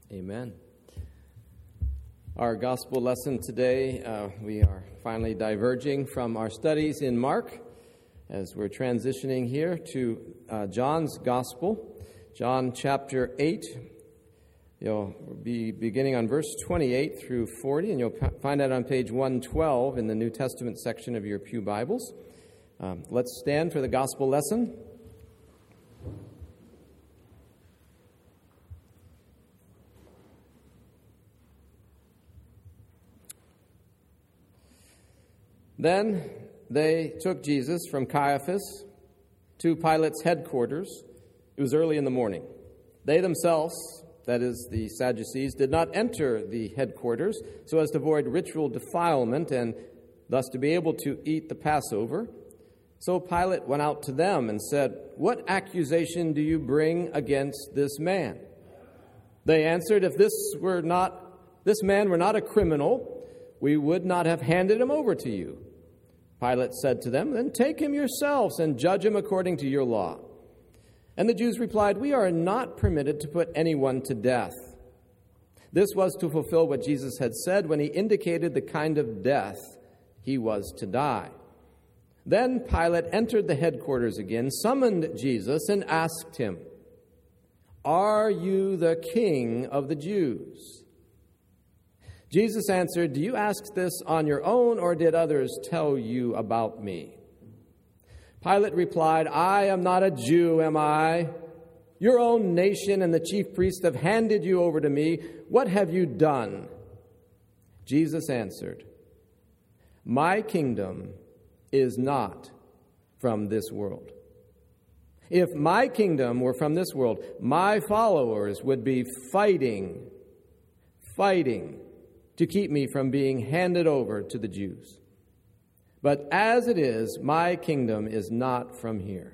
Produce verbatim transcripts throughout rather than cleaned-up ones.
Amen. Our gospel lesson today, uh, we are finally diverging from our studies in Mark as we're transitioning here to uh, John's gospel, John chapter eight. You'll be beginning on verse twenty-eight through forty, and you'll find that on page one twelve in the New Testament section of your pew Bibles. Um, let's stand for the gospel lesson. Then they took Jesus from Caiaphas to Pilate's headquarters. It was early in the morning. They themselves, that is, the Sadducees, did not enter the headquarters so as to avoid ritual defilement and thus to be able to eat the Passover. So Pilate went out to them and said, "What accusation do you bring against this man?" They answered, "If this were not, this man were not a criminal, we would not have handed him over to you." Pilate said to them, "Then take him yourselves and judge him according to your law." And the Jews replied, "We are not permitted to put anyone to death." This was to fulfill what Jesus had said when he indicated the kind of death he was to die. Then Pilate entered the headquarters again, summoned Jesus, and asked him, "Are you the king of the Jews?" Jesus answered, "Do you ask this on your own, or did others tell you about me?" Pilate replied, "I am not a Jew, am I? Your own nation and the chief priests have handed you over to me. What have you done?" Jesus answered, "My kingdom is not from this world. If my kingdom were from this world, my followers would be fighting, fighting, to keep me from being handed over to the Jews. But as it is, my kingdom is not from here."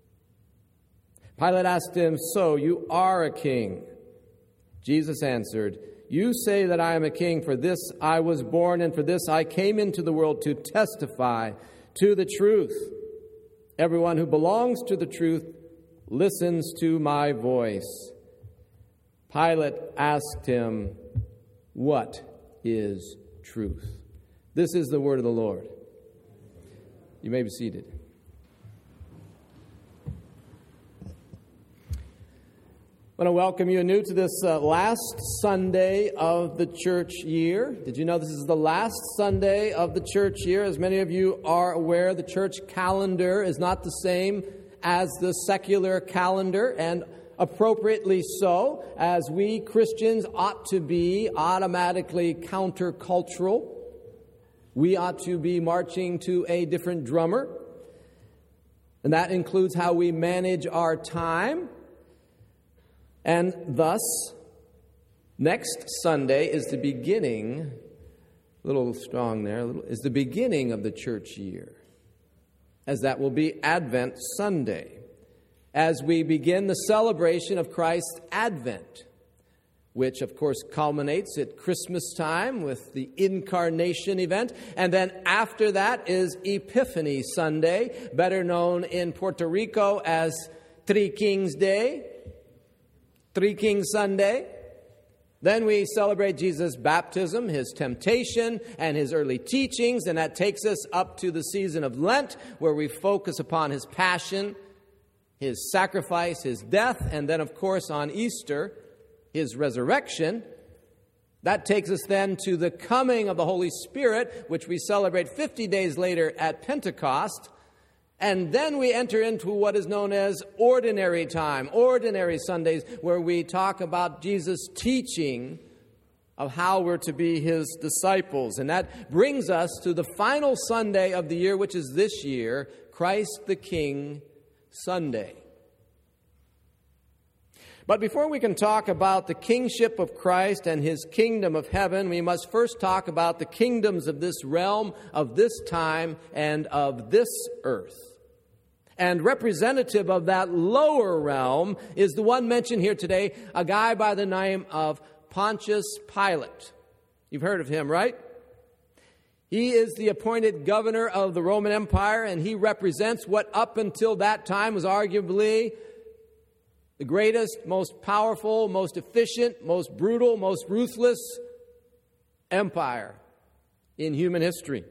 Pilate asked him, "So you are a king?" Jesus answered, "You say that I am a king. For this I was born, and for this I came into the world, to testify to the truth. Everyone who belongs to the truth listens to my voice." Pilate asked him, "What is truth?" This is the word of the Lord. You may be seated. I want to welcome you anew to this uh, last Sunday of the church year. Did you know this is the last Sunday of the church year? As many of you are aware, the church calendar is not the same as the secular calendar, and appropriately so, as we Christians ought to be automatically countercultural. We ought to be marching to a different drummer. And that includes how we manage our time. And thus, next Sunday is the beginning, a little strong there, a little, is the beginning of the church year, as that will be Advent Sunday, as we begin the celebration of Christ's Advent, which, of course, culminates at Christmas time with the Incarnation event. And then after that is Epiphany Sunday, better known in Puerto Rico as Three Kings Day, Three Kings Sunday. Then we celebrate Jesus' baptism, his temptation, and his early teachings, and that takes us up to the season of Lent, where we focus upon his passion, his sacrifice, his death, and then, of course, on Easter, his resurrection. That takes us then to the coming of the Holy Spirit, which we celebrate fifty days later at Pentecost. And then we enter into what is known as ordinary time, ordinary Sundays, where we talk about Jesus' teaching of how we're to be his disciples. And that brings us to the final Sunday of the year, which is this year, Christ the King Sunday. But before we can talk about the kingship of Christ and his kingdom of heaven, we must first talk about the kingdoms of this realm, of this time, and of this earth. And representative of that lower realm is the one mentioned here today, a guy by the name of Pontius Pilate. You've heard of him, right? He is the appointed governor of the Roman Empire, and he represents what up until that time was arguably The greatest, most powerful, most efficient, most brutal, most ruthless empire in human history.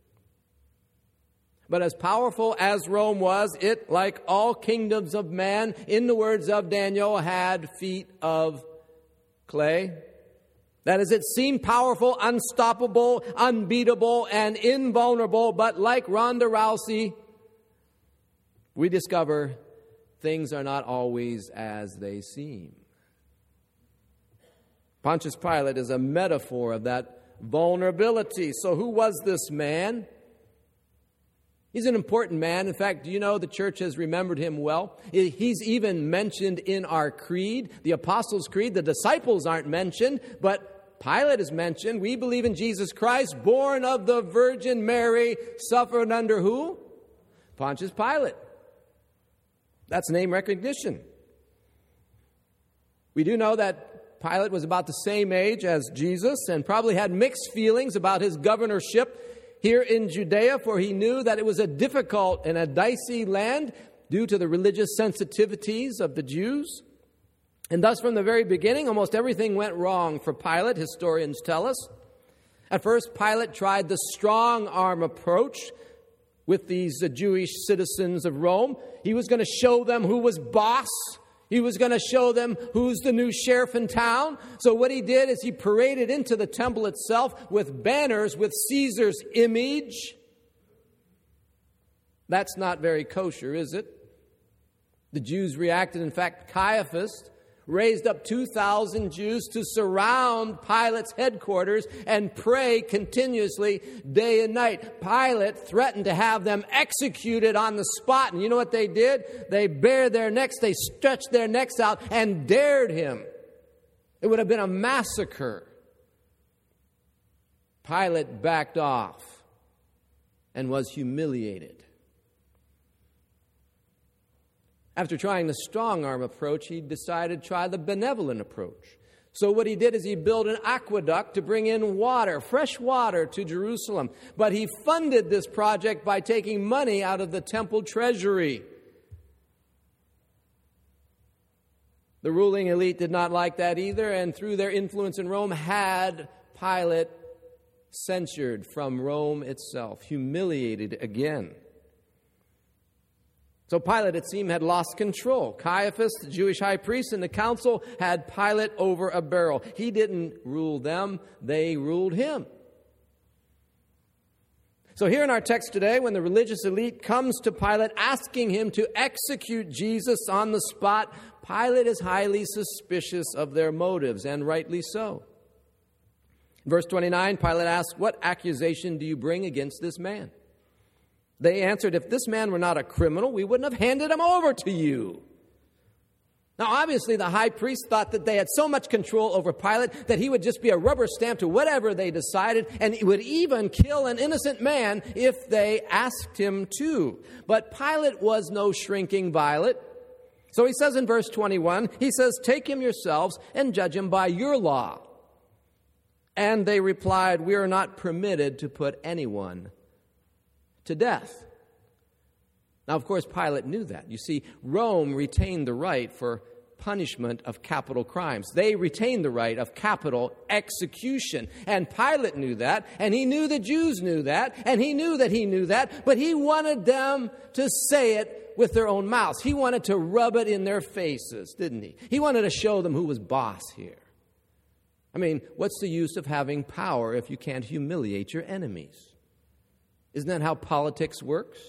But as powerful as Rome was, it, like all kingdoms of man, in the words of Daniel, had feet of clay. That is, it seemed powerful, unstoppable, unbeatable, and invulnerable. But like Ronda Rousey, we discover things are not always as they seem. Pontius Pilate is a metaphor of that vulnerability. So who was this man? He's an important man. In fact, do you know the church has remembered him well? He's even mentioned in our creed, the Apostles' Creed. The disciples aren't mentioned, but Pilate is mentioned. We believe in Jesus Christ, born of the Virgin Mary, suffered under who? Pontius Pilate. That's name recognition. We do know that Pilate was about the same age as Jesus and probably had mixed feelings about his governorship here in Judea, for he knew that it was a difficult and a dicey land due to the religious sensitivities of the Jews. And thus, from the very beginning, almost everything went wrong for Pilate, historians tell us. At first, Pilate tried the strong-arm approach with these uh, Jewish citizens of Rome. He was going to show them who was boss. He was going to show them who's the new sheriff in town. So what he did is he paraded into the temple itself with banners with Caesar's image. That's not very kosher, is it? The Jews reacted. In fact, Caiaphas raised up two thousand Jews to surround Pilate's headquarters and pray continuously day and night. Pilate threatened to have them executed on the spot. And you know what they did? They bared their necks, they stretched their necks out and dared him. It would have been a massacre. Pilate backed off and was humiliated. After trying the strong-arm approach, he decided to try the benevolent approach. So what he did is he built an aqueduct to bring in water, fresh water to Jerusalem. But he funded this project by taking money out of the temple treasury. The ruling elite did not like that either, and through their influence in Rome, had Pilate censured from Rome itself, humiliated again. So Pilate, it seemed, had lost control. Caiaphas, the Jewish high priest, and the council had Pilate over a barrel. He didn't rule them, they ruled him. So here in our text today, when the religious elite comes to Pilate asking him to execute Jesus on the spot, Pilate is highly suspicious of their motives, and rightly so. Verse twenty-nine, Pilate asks, "What accusation do you bring against this man?" They answered, "If this man were not a criminal, we wouldn't have handed him over to you." Now, obviously, the high priest thought that they had so much control over Pilate that he would just be a rubber stamp to whatever they decided, and he would even kill an innocent man if they asked him to. But Pilate was no shrinking violet. So he says in verse twenty-one, he says, "Take him yourselves and judge him by your law." And they replied, "We are not permitted to put anyone to death." Now, of course, Pilate knew that. You see, Rome retained the right for punishment of capital crimes. They retained the right of capital execution. And Pilate knew that, and he knew the Jews knew that, and he knew that he knew that, but he wanted them to say it with their own mouths. He wanted to rub it in their faces, didn't he? He wanted to show them who was boss here. I mean, what's the use of having power if you can't humiliate your enemies? Isn't that how politics works?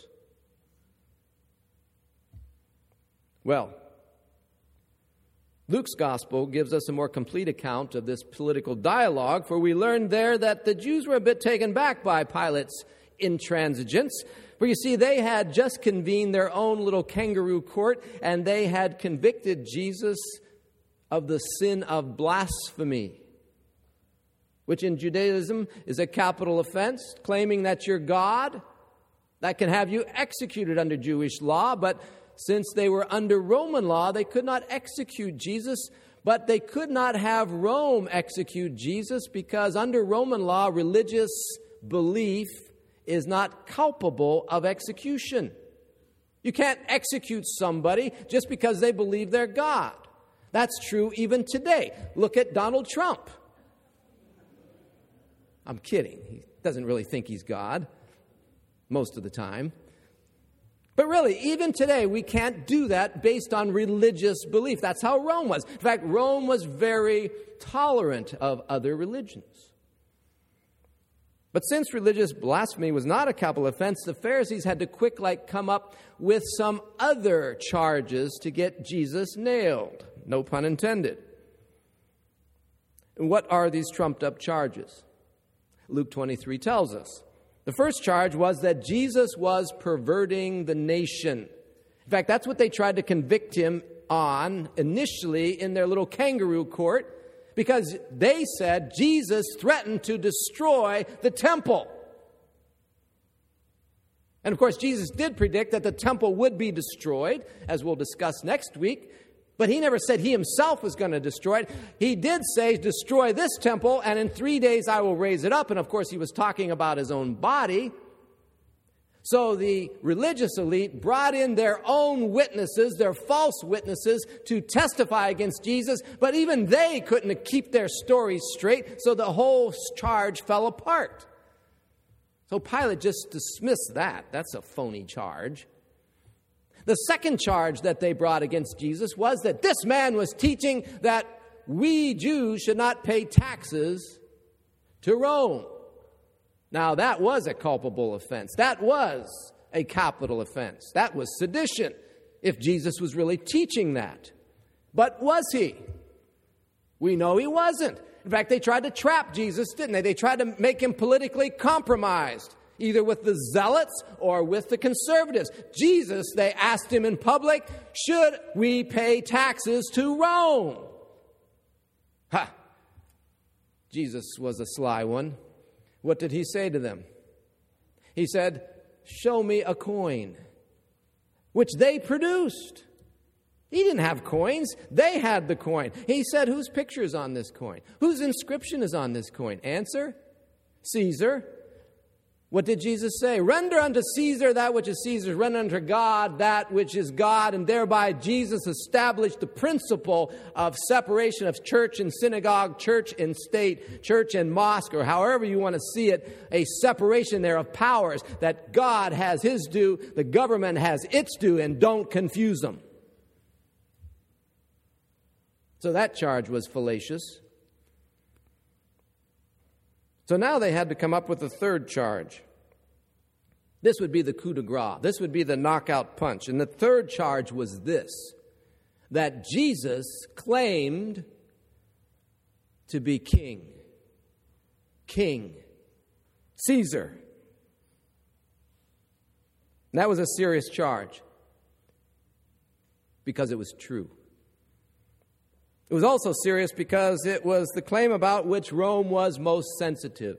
Well, Luke's gospel gives us a more complete account of this political dialogue, for we learn there that the Jews were a bit taken back by Pilate's intransigence. For you see, they had just convened their own little kangaroo court, and they had convicted Jesus of the sin of blasphemy, which in Judaism is a capital offense, claiming that you're God. That can have you executed under Jewish law, but since they were under Roman law, they could not execute Jesus, but they could not have Rome execute Jesus because under Roman law, religious belief is not culpable of execution. You can't execute somebody just because they believe they're God. That's true even today. Look at Donald Trump. I'm kidding. He doesn't really think he's God most of the time. But really, even today, we can't do that based on religious belief. That's how Rome was. In fact, Rome was very tolerant of other religions. But since religious blasphemy was not a capital offense, the Pharisees had to quick like come up with some other charges to get Jesus nailed. No pun intended. And what are these trumped up charges? Luke twenty-three tells us. The first charge was that Jesus was perverting the nation. In fact, that's what they tried to convict him on initially in their little kangaroo court, because they said Jesus threatened to destroy the temple. And of course, Jesus did predict that the temple would be destroyed, as we'll discuss next week. But he never said he himself was going to destroy it. He did say, destroy this temple, and in three days I will raise it up. And of course, he was talking about his own body. So the religious elite brought in their own witnesses, their false witnesses, to testify against Jesus. But even they couldn't keep their stories straight, so the whole charge fell apart. So Pilate just dismissed that. That's a phony charge. The second charge that they brought against Jesus was that this man was teaching that we Jews should not pay taxes to Rome. Now, that was a culpable offense. That was a capital offense. That was sedition, if Jesus was really teaching that. But was he? We know he wasn't. In fact, they tried to trap Jesus, didn't they? They tried to make him politically compromised, either with the zealots or with the conservatives. Jesus, they asked him in public, should we pay taxes to Rome? Ha! Jesus was a sly one. What did he say to them? He said, show me a coin, which they produced. He didn't have coins. They had the coin. He said, whose picture is on this coin? Whose inscription is on this coin? Answer, Caesar. What did Jesus say? Render unto Caesar that which is Caesar's, render unto God that which is God. And thereby Jesus established the principle of separation of church and synagogue, church and state, church and mosque, or however you want to see it, a separation there of powers, that God has his due, the government has its due, and don't confuse them. So that charge was fallacious. So now they had to come up with a third charge. This would be the coup de grace. This would be the knockout punch. And the third charge was this, that Jesus claimed to be king. King. Caesar. And that was a serious charge because it was true. It was also serious because it was the claim about which Rome was most sensitive.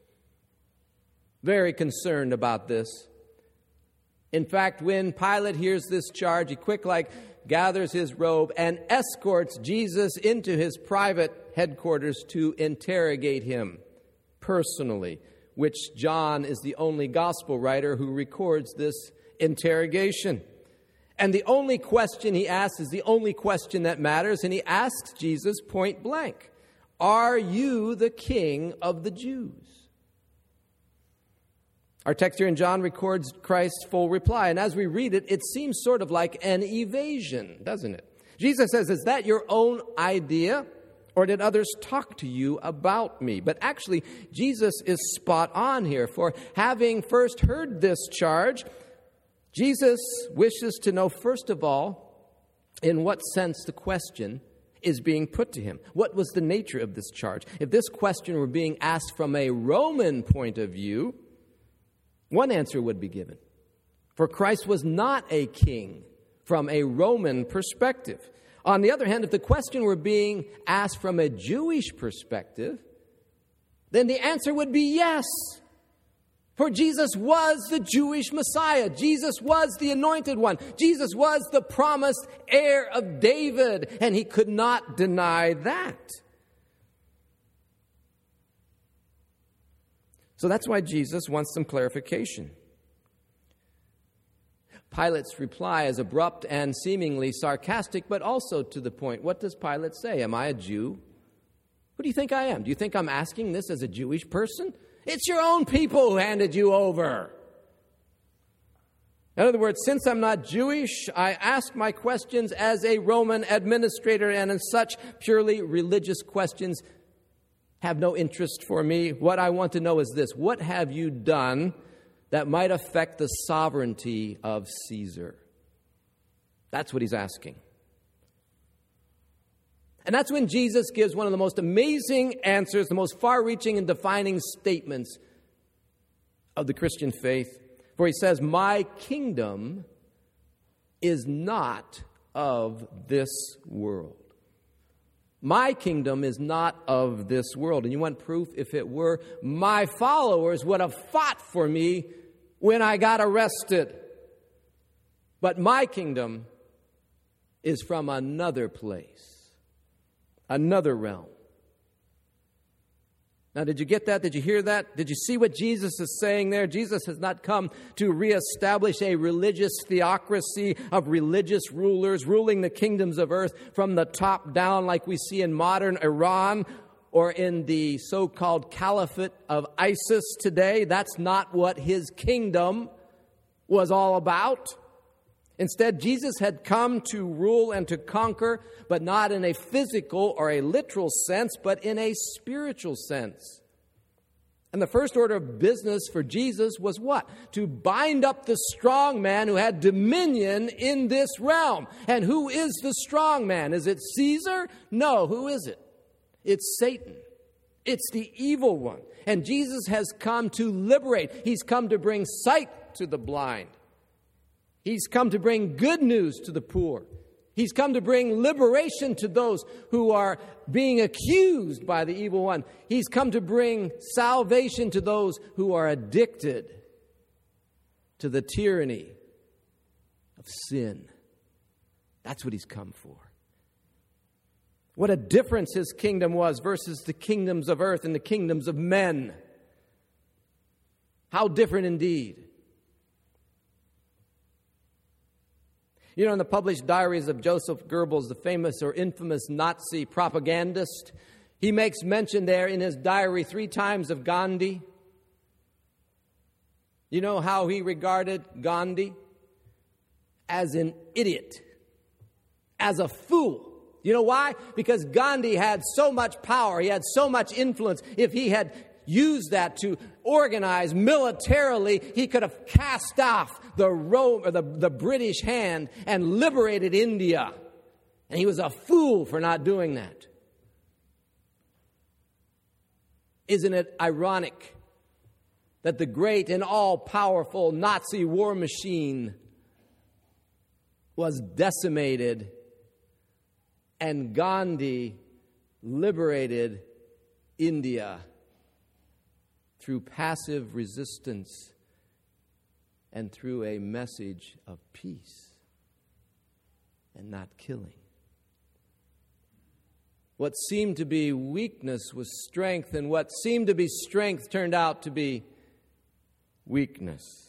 Very concerned about this. In fact, when Pilate hears this charge, he quick like gathers his robe and escorts Jesus into his private headquarters to interrogate him personally, which John is the only gospel writer who records this interrogation. And the only question he asks is the only question that matters, and he asks Jesus point blank, are you the king of the Jews? Our text here in John records Christ's full reply, and as we read it, it seems sort of like an evasion, doesn't it? Jesus says, is that your own idea, or did others talk to you about me? But actually, Jesus is spot on here, for having first heard this charge, Jesus wishes to know, first of all, in what sense the question is being put to him. What was the nature of this charge? If this question were being asked from a Roman point of view, one answer would be given. For Christ was not a king from a Roman perspective. On the other hand, if the question were being asked from a Jewish perspective, then the answer would be yes. For Jesus was the Jewish Messiah. Jesus was the anointed one. Jesus was the promised heir of David, and he could not deny that. So that's why Jesus wants some clarification. Pilate's reply is abrupt and seemingly sarcastic, but also to the point. What does Pilate say? Am I a Jew? Who do you think I am? Do you think I'm asking this as a Jewish person? It's your own people who handed you over. In other words, since I'm not Jewish, I ask my questions as a Roman administrator, and as such, purely religious questions have no interest for me. What I want to know is this: what have you done that might affect the sovereignty of Caesar? That's what he's asking. And that's when Jesus gives one of the most amazing answers, the most far-reaching and defining statements of the Christian faith. For he says, my kingdom is not of this world. My kingdom is not of this world. And you want proof? If it were, my followers would have fought for me when I got arrested. But my kingdom is from another place, another realm. Now, did you get that? Did you hear that? Did you see what Jesus is saying there? Jesus has not come to reestablish a religious theocracy of religious rulers ruling the kingdoms of earth from the top down like we see in modern Iran or in the so-called caliphate of ISIS today. That's not what his kingdom was all about. Instead, Jesus had come to rule and to conquer, but not in a physical or a literal sense, but in a spiritual sense. And the first order of business for Jesus was what? To bind up the strong man who had dominion in this realm. And who is the strong man? Is it Caesar? No, who is it? It's Satan. It's the evil one. And Jesus has come to liberate. He's come to bring sight to the blind. He's come to bring good news to the poor. He's come to bring liberation to those who are being accused by the evil one. He's come to bring salvation to those who are addicted to the tyranny of sin. That's what he's come for. What a difference his kingdom was versus the kingdoms of earth and the kingdoms of men. How different indeed. You know, in the published diaries of Joseph Goebbels, the famous or infamous Nazi propagandist, he makes mention there in his diary three times of Gandhi. You know how he regarded Gandhi? As an idiot, as a fool. You know why? Because Gandhi had so much power, he had so much influence. If he had used that to organize militarily, he could have cast off the Rome or the, the British hand and liberated India. And he was a fool for not doing that. Isn't it ironic that the great and all-powerful Nazi war machine was decimated and Gandhi liberated India through passive resistance and through a message of peace and not killing? What seemed to be weakness was strength, and what seemed to be strength turned out to be weakness.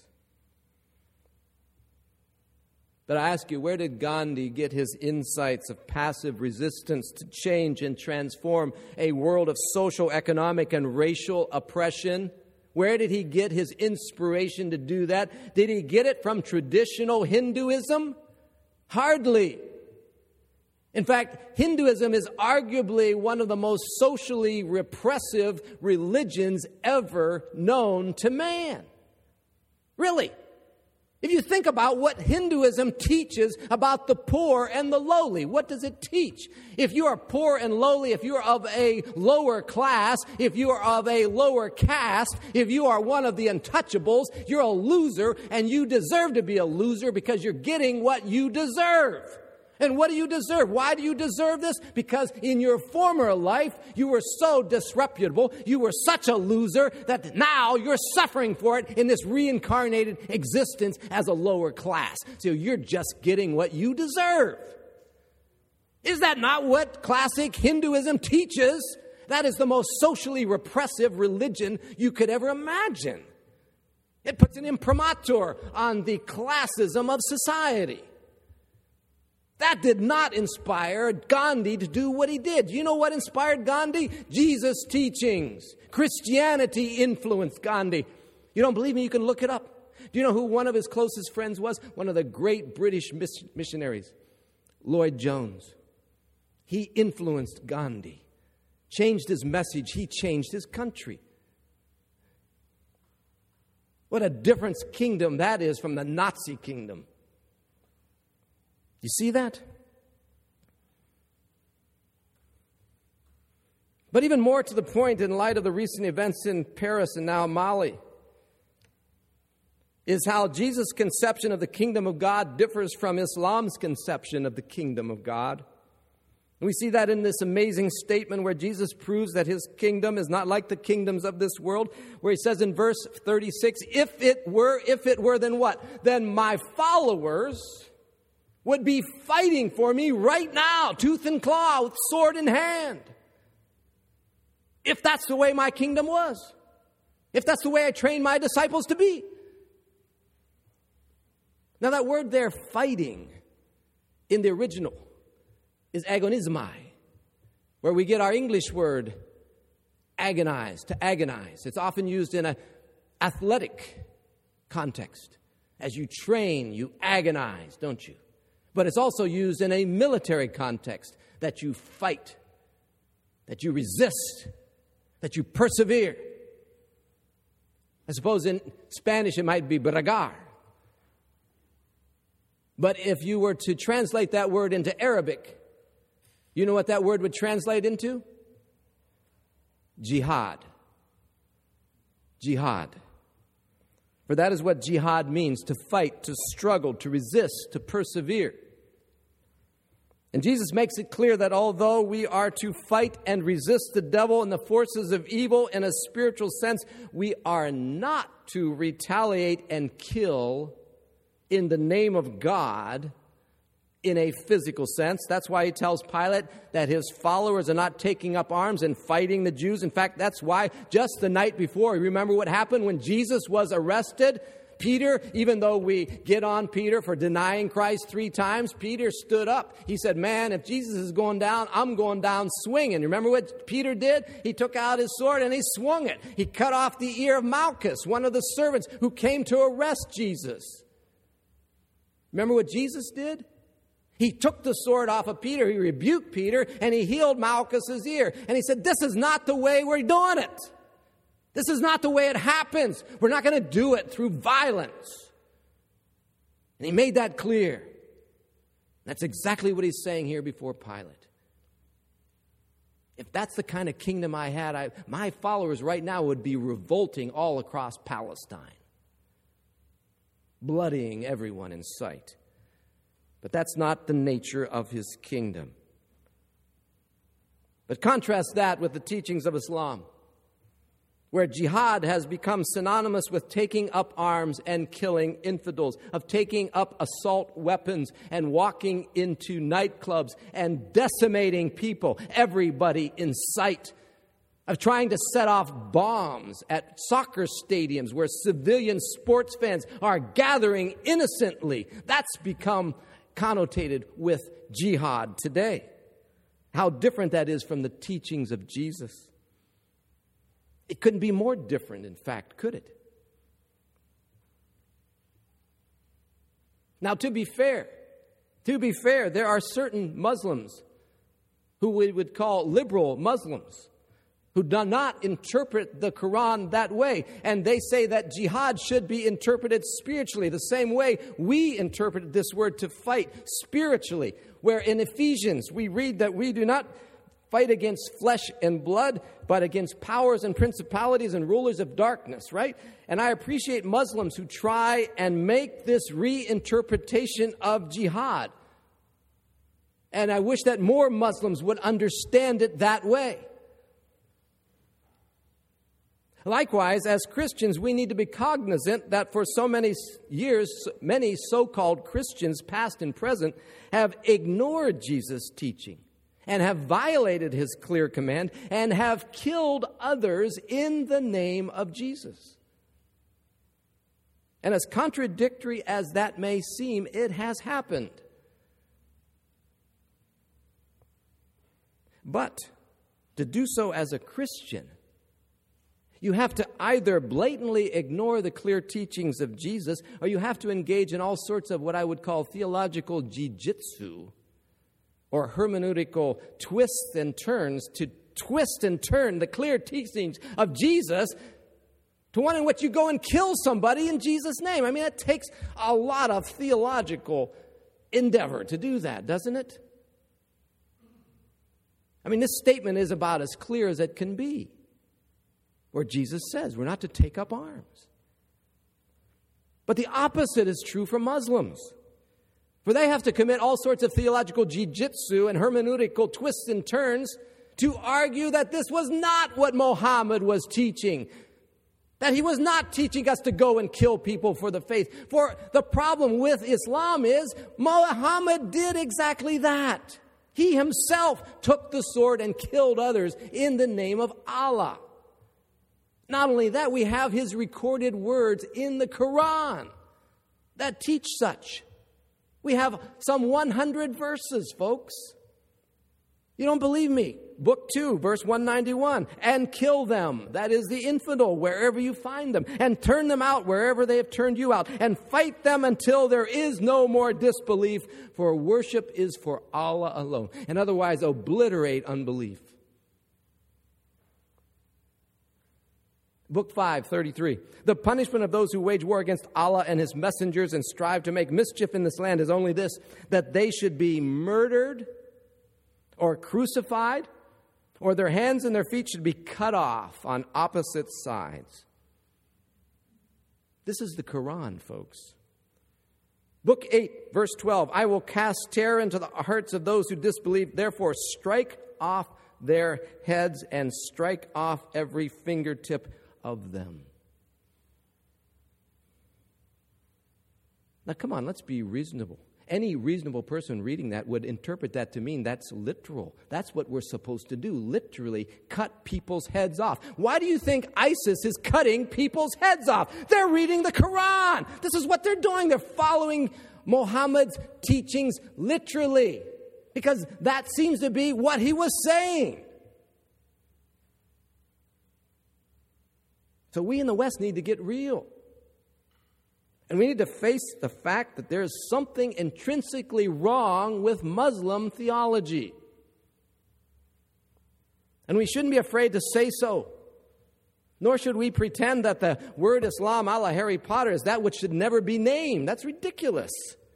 But I ask you, where did Gandhi get his insights of passive resistance to change and transform a world of social, economic, and racial oppression? Where did he get his inspiration to do that? Did he get it from traditional Hinduism? Hardly. In fact, Hinduism is arguably one of the most socially repressive religions ever known to man. Really. If you think about what Hinduism teaches about the poor and the lowly, what does it teach? If you are poor and lowly, if you are of a lower class, if you are of a lower caste, if you are one of the untouchables, you're a loser, and you deserve to be a loser because you're getting what you deserve. And what do you deserve? Why do you deserve this? Because in your former life, you were so disreputable, you were such a loser, that now you're suffering for it in this reincarnated existence as a lower class. So you're just getting what you deserve. Is that not what classic Hinduism teaches? That is the most socially repressive religion you could ever imagine. It puts an imprimatur on the classism of society. That did not inspire Gandhi to do what he did. You know what inspired Gandhi? Jesus' teachings. Christianity influenced Gandhi. You don't believe me? You can look it up. Do you know who one of his closest friends was? One of the great British missionaries, Lloyd Jones. He influenced Gandhi, changed his message. He changed his country. What a different kingdom that is from the Nazi kingdom. You see that? But even more to the point, in light of the recent events in Paris and now Mali, is how Jesus' conception of the kingdom of God differs from Islam's conception of the kingdom of God. And we see that in this amazing statement where Jesus proves that his kingdom is not like the kingdoms of this world, where he says in verse thirty-six, if it were, if it were, then what? Then my followers would be fighting for me right now, tooth and claw, with sword in hand. If that's the way my kingdom was. If that's the way I trained my disciples to be. Now that word there, fighting, in the original, is agonismai, where we get our English word agonize, to agonize. It's often used in an athletic context. As you train, you agonize, don't you? But it's also used in a military context, that you fight, that you resist, that you persevere. I suppose in Spanish it might be bragar. But if you were to translate that word into Arabic, you know what that word would translate into? Jihad. Jihad. For that is what jihad means, to fight, to struggle, to resist, to persevere. And Jesus makes it clear that although we are to fight and resist the devil and the forces of evil in a spiritual sense, we are not to retaliate and kill in the name of God in a physical sense. That's why he tells Pilate that his followers are not taking up arms and fighting the Jews. In fact, that's why just the night before, remember what happened when Jesus was arrested? Peter, even though we get on Peter for denying Christ three times, Peter stood up. He said, man, if Jesus is going down, I'm going down swinging. Remember what Peter did? He took out his sword and he swung it. He cut off the ear of Malchus, one of the servants who came to arrest Jesus. Remember what Jesus did? He took the sword off of Peter. He rebuked Peter and he healed Malchus's ear. And he said, this is not the way we're doing it. This is not the way it happens. We're not going to do it through violence. And he made that clear. That's exactly what he's saying here before Pilate. If that's the kind of kingdom I had, I, my followers right now would be revolting all across Palestine, bloodying everyone in sight. But that's not the nature of his kingdom. But contrast that with the teachings of Islam, where jihad has become synonymous with taking up arms and killing infidels, of taking up assault weapons and walking into nightclubs and decimating people, everybody in sight, of trying to set off bombs at soccer stadiums where civilian sports fans are gathering innocently. That's become connotated with jihad today. How different that is from the teachings of Jesus. It couldn't be more different, in fact, could it? Now, to be fair, to be fair, there are certain Muslims who we would call liberal Muslims who do not interpret the Quran that way. And they say that jihad should be interpreted spiritually, the same way we interpret this word to fight spiritually. Where in Ephesians we read that we do not fight against flesh and blood, but against powers and principalities and rulers of darkness, right? And I appreciate Muslims who try and make this reinterpretation of jihad. And I wish that more Muslims would understand it that way. Likewise, as Christians, we need to be cognizant that for so many years, many so-called Christians, past and present, have ignored Jesus' teaching and have violated his clear command and have killed others in the name of Jesus. And as contradictory as that may seem, it has happened. But to do so as a Christian, you have to either blatantly ignore the clear teachings of Jesus, or you have to engage in all sorts of what I would call theological jiu-jitsu, or hermeneutical twists and turns to twist and turn the clear teachings of Jesus to one in which you go and kill somebody in Jesus' name. I mean, it takes a lot of theological endeavor to do that, doesn't it? I mean, this statement is about as clear as it can be, where Jesus says we're not to take up arms. But the opposite is true for Muslims. For they have to commit all sorts of theological jiu-jitsu and hermeneutical twists and turns to argue that this was not what Muhammad was teaching, that he was not teaching us to go and kill people for the faith. For the problem with Islam is Muhammad did exactly that. He himself took the sword and killed others in the name of Allah. Not only that, we have his recorded words in the Quran that teach such. We have some one hundred verses, folks. You don't believe me? Book two, verse one ninety-one. And kill them, that is the infidel, wherever you find them. And turn them out wherever they have turned you out. And fight them until there is no more disbelief. For worship is for Allah alone. And otherwise obliterate unbelief. Book five, thirty-three. The punishment of those who wage war against Allah and his messengers and strive to make mischief in this land is only this, that they should be murdered or crucified, or their hands and their feet should be cut off on opposite sides. This is the Quran, folks. Book eight, verse twelve. I will cast terror into the hearts of those who disbelieve. Therefore, strike off their heads and strike off every fingertip of them. Now, come on, let's be reasonable. Any reasonable person reading that would interpret that to mean that's literal. That's what we're supposed to do, literally cut people's heads off. Why do you think ISIS is cutting people's heads off? They're reading the Quran. This is what they're doing. They're following Muhammad's teachings literally, because that seems to be what he was saying. So we in the West need to get real. And we need to face the fact that there's something intrinsically wrong with Muslim theology. And we shouldn't be afraid to say so. Nor should we pretend that the word Islam a la Harry Potter is that which should never be named. That's ridiculous.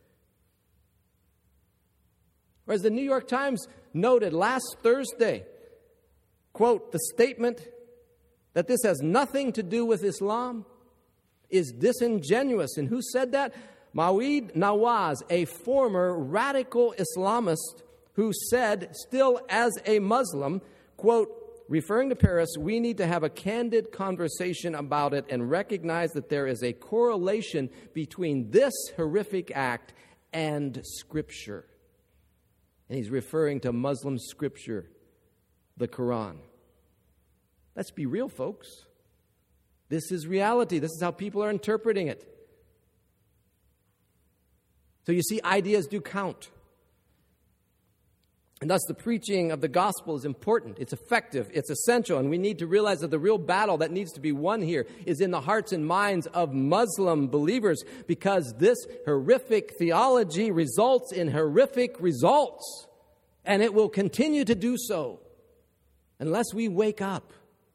Or as the New York Times noted last Thursday, quote, the statement that this has nothing to do with Islam is disingenuous. And who said that? Maouid Nawaz, a former radical Islamist who said, still as a Muslim, quote, referring to Paris, we need to have a candid conversation about it and recognize that there is a correlation between this horrific act and Scripture. And he's referring to Muslim Scripture, the Quran. Let's be real, folks. This is reality. This is how people are interpreting it. So you see, ideas do count. And thus the preaching of the gospel is important. It's effective. It's essential. And we need to realize that the real battle that needs to be won here is in the hearts and minds of Muslim believers, because this horrific theology results in horrific results. And it will continue to do so unless we wake up.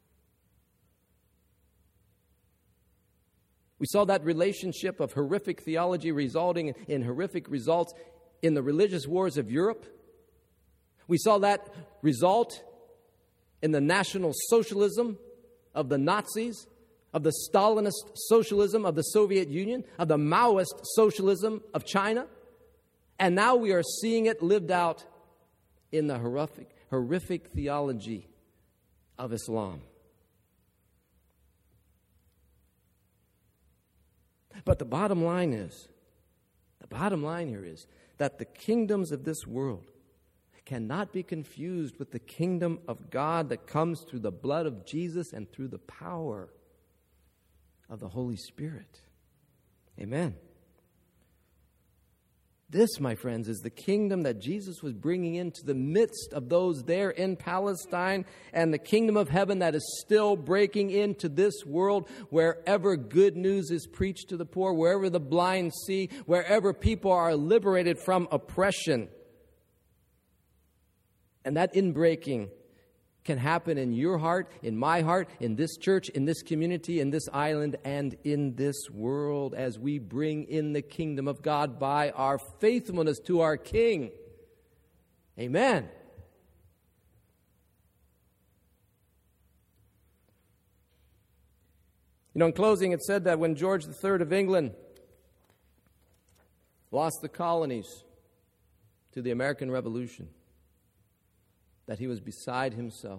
We saw that relationship of horrific theology resulting in horrific results in the religious wars of Europe. We saw that result in the National Socialism of the Nazis, of the Stalinist socialism of the Soviet Union, of the Maoist socialism of China. And now we are seeing it lived out in the horrific, horrific theology of Islam. But the bottom line is, the bottom line here is that the kingdoms of this world cannot be confused with the kingdom of God that comes through the blood of Jesus and through the power of the Holy Spirit. Amen. This, my friends, is the kingdom that Jesus was bringing into the midst of those there in Palestine, and the kingdom of heaven that is still breaking into this world wherever good news is preached to the poor, wherever the blind see, wherever people are liberated from oppression. And that inbreaking can happen in your heart, in my heart, in this church, in this community, in this island, and in this world as we bring in the kingdom of God by our faithfulness to our King. Amen. You know, in closing, it said that when George the Third of England lost the colonies to the American Revolution, that he was beside himself.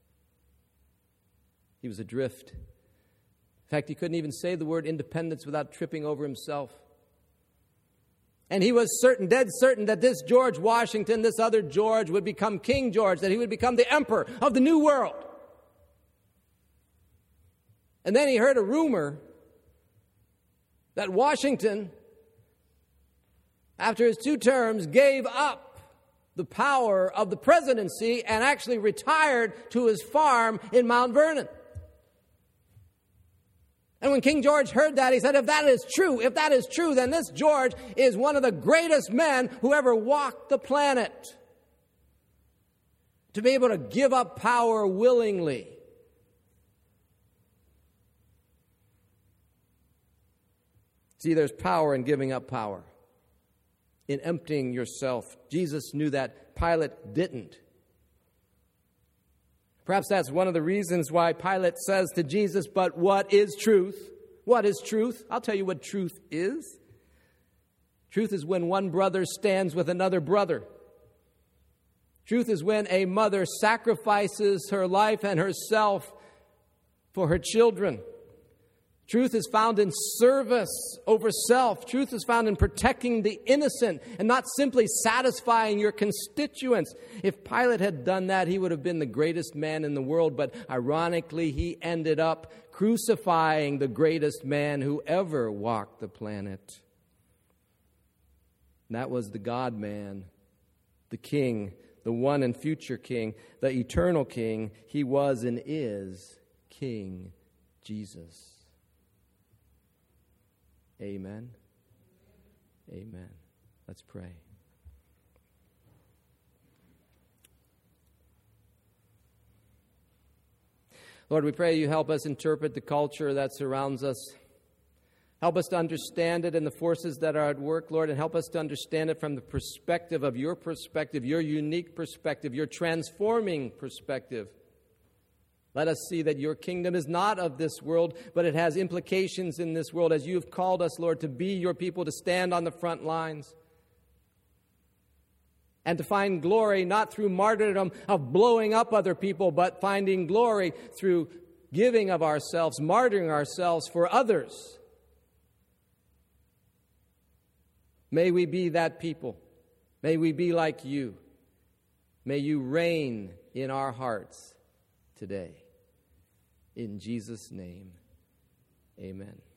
He was adrift. In fact, he couldn't even say the word independence without tripping over himself. And he was certain, dead certain, that this George Washington, this other George, would become King George, that he would become the emperor of the new world. And then he heard a rumor that Washington, after his two terms, gave up the power of the presidency and actually retired to his farm in Mount Vernon. And when King George heard that, he said, if that is true, if that is true, then this George is one of the greatest men who ever walked the planet. To be able to give up power willingly. See, there's power in giving up power, in emptying yourself. Jesus knew that. Pilate didn't. Perhaps that's one of the reasons why Pilate says to Jesus, but what is truth? What is truth? I'll tell you what truth is. Truth is when one brother stands with another brother. Truth is when a mother sacrifices her life and herself for her children. Truth is found in service over self. Truth is found in protecting the innocent and not simply satisfying your constituents. If Pilate had done that, he would have been the greatest man in the world. But ironically, he ended up crucifying the greatest man who ever walked the planet. And that was the God-man, the King, the one and future King, the eternal King. He was and is King Jesus. Amen. Amen. Let's pray. Lord, we pray you help us interpret the culture that surrounds us. Help us to understand it and the forces that are at work, Lord, and help us to understand it from the perspective of your perspective, your unique perspective, your transforming perspective. Let us see that your kingdom is not of this world, but it has implications in this world as you have called us, Lord, to be your people, to stand on the front lines and to find glory not through martyrdom of blowing up other people, but finding glory through giving of ourselves, martyring ourselves for others. May we be that people. May we be like you. May you reign in our hearts today. In Jesus' name, amen.